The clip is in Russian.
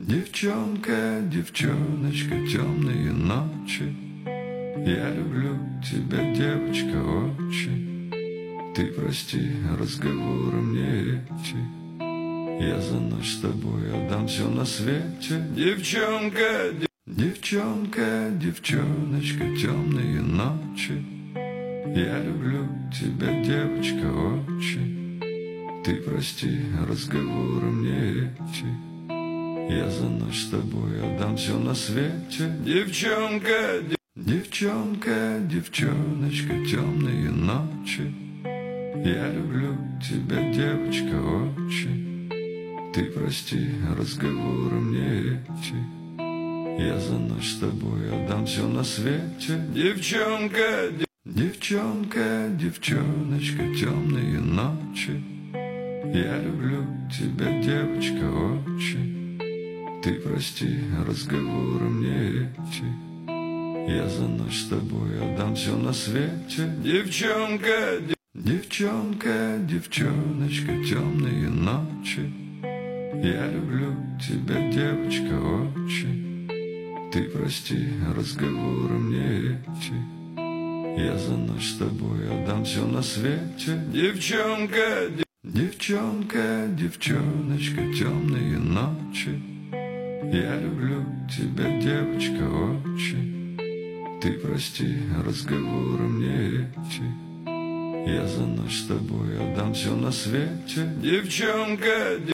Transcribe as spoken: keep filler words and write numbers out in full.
Девчонка, девчоночка, темные ночи. Я люблю тебя, девочка, очень. Ты прости разговоры мне эти. Я за ночь с тобой отдам все на свете. Девчонка, дев... девчонка, девчоночка, темные ночи. Я люблю тебя, девочка, очень. Ты прости разговоры мне эти. Я за ночь с тобой отдам все на свете. Девчонка, дев... девчонка, девчоночка, темные ночи. Я люблю тебя, девочка, очень. Ты прости разговоры мне эти. Я за ночь с тобой отдам все на свете. Девчонка, дев... девчонка, девчоночка, темные ночи. Я люблю тебя, девочка, очень. Ты прости разговоры мне эти. Я за ночь с тобой отдам все на свете. Девчонка, дев... девчонка, девчоночка, темные ночи. Я люблю тебя, девочка, очень. Ты прости разговоры мне эти. Я за ночь с тобой отдам все на свете. Девчонка, дев... девчонка, девчоночка, темные ночи. Я люблю тебя, девочка, очень. Ты прости разговоры мне эти. Я за ночь с тобой отдам все на свете. Девчонка, дев...